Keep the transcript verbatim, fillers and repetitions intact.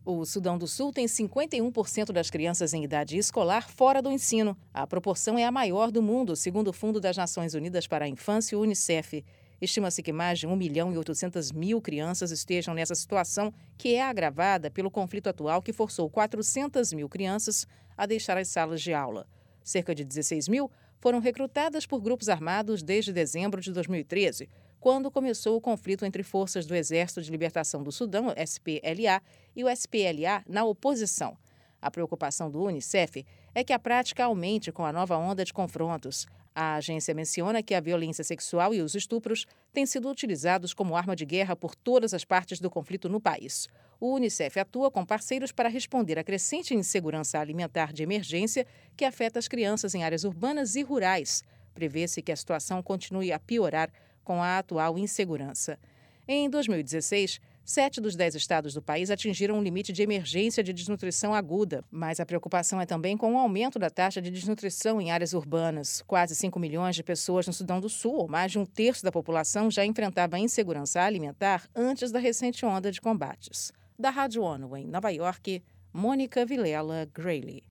O Sudão do Sul tem cinquenta e um por cento das crianças em idade escolar fora do ensino. A proporção é a maior do mundo, segundo o Fundo das Nações Unidas para a Infância, o Unicef. Estima-se que mais de um milhão e oitocentas mil crianças estejam nessa situação, que é agravada pelo conflito atual que forçou quatrocentas mil crianças a deixar as salas de aula. Cerca de dezesseis mil foram recrutadas por grupos armados desde dezembro de dois mil e treze, quando começou o conflito entre forças do Exército de Libertação do Sudão, S P L A, e o S P L A na oposição. A preocupação do Unicef é que a prática aumente com a nova onda de confrontos. A agência menciona que a violência sexual e os estupros têm sido utilizados como arma de guerra por todas as partes do conflito no país. O Unicef atua com parceiros para responder à crescente insegurança alimentar de emergência que afeta as crianças em áreas urbanas e rurais. Prevê-se que a situação continue a piorar com a atual insegurança. Em dois mil e dezesseis, sete dos dez estados do país atingiram um limite de emergência de desnutrição aguda, mas a preocupação é também com o aumento da taxa de desnutrição em áreas urbanas. Quase cinco milhões de pessoas no Sudão do Sul, ou mais de um terço da população, já enfrentava a insegurança alimentar antes da recente onda de combates. Da Rádio ONU em Nova York, Mônica Vilela Grayley.